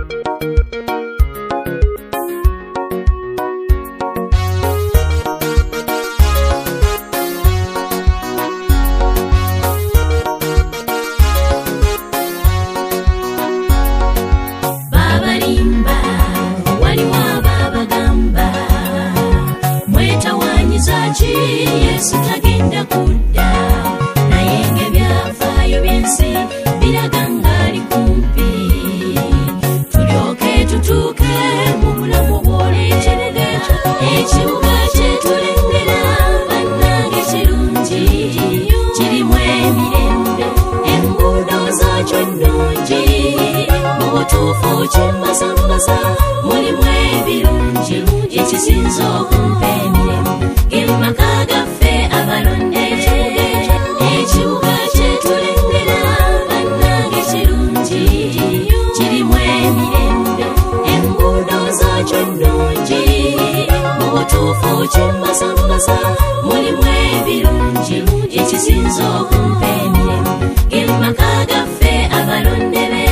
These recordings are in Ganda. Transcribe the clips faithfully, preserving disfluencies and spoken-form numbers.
Yesu tagenda kudda naye ng'ebyafaayo by'ensi biraga ng'ali kumpi tulyoke tutuuke mu bulamu bw'oleeterera ekibuga kye tulengera bannange kirungi kirimu emirembe enguudo zaakyo nnungi mu butuufu kimmasambasa mulimu ebirungi ekisinza okumpa emirembe g'emaka gaffe abalonde ekibuga kye tulengera bannange kirungi kirimu emirembe enguudo zaakyo nnungi mu butuufu kimmasambasa mulimu ebirungi ekisinza okumpa emirembe g'emaka gaffe abalonde be.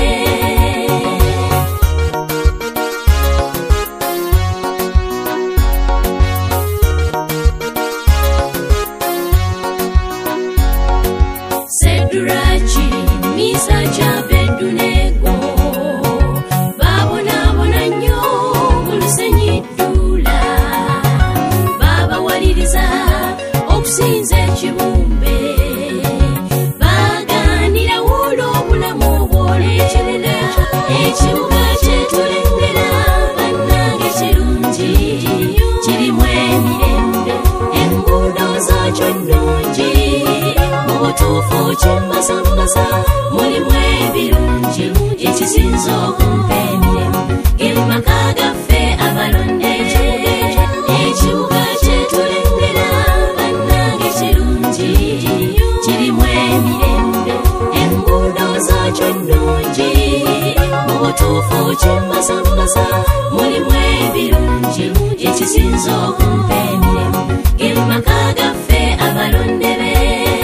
Seduraki, Misaki, Abedunego babonaabona nnyo mu lusenyi ddula baabawaliriza okusinza ekibumbe baagaanira woola obulamu obwoleeterera ekibuga kye tulengera bannange kirungi kirimu emirembe enguudo zaakyo nnungi mu butuufu kimmasambasa mulimu ebirungi ekisinza okumpa emirembe g'emaka gaffe abalonde ekibuga kye tulengera bannange kirungi kirimu emirembe enguudo zaakyo nnungi mu butuufu kimmasambasa mulimu ebirungi ekisinza okumpa emirembe g'emaka gaffe abalonde be.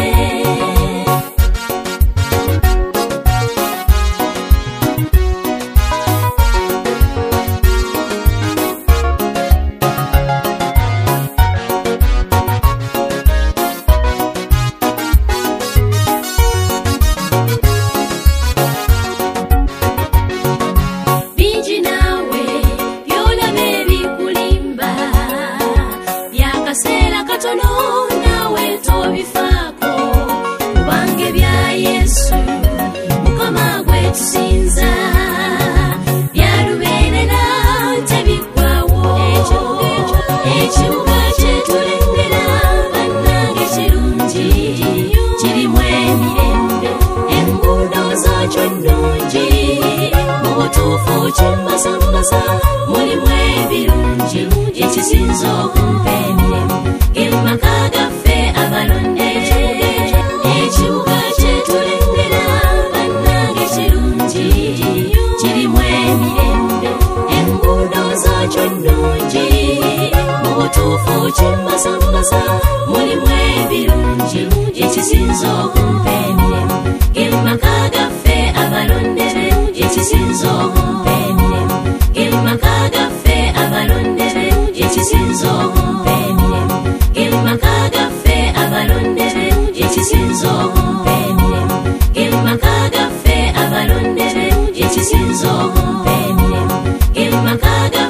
Ekibuga kye tulengera bannange kirungi kirimu emirembe enguudo zaakyo nnungi mu butuufu kimmasambasa mulimu ebirungi ekisinza okumpa emirembe g'emaka gaffe abalonde ekibuga kye tulengera bannange kirungi kirimu emirembe enguudo zaakyo nnungi mu butuufu kimmasambasa mulimu ebirungi ekisinza okumpa emirembe g'emaka gaffe abalonde ekisinza okumpa emirembe g'emaka gaffe abalonde ekisinza okumpa emirembe g'emaka gaffe abalonde ekisinza okumpa emirembe g'emaka gaffe abalonde ekisinza okumpa emirembe g'emaka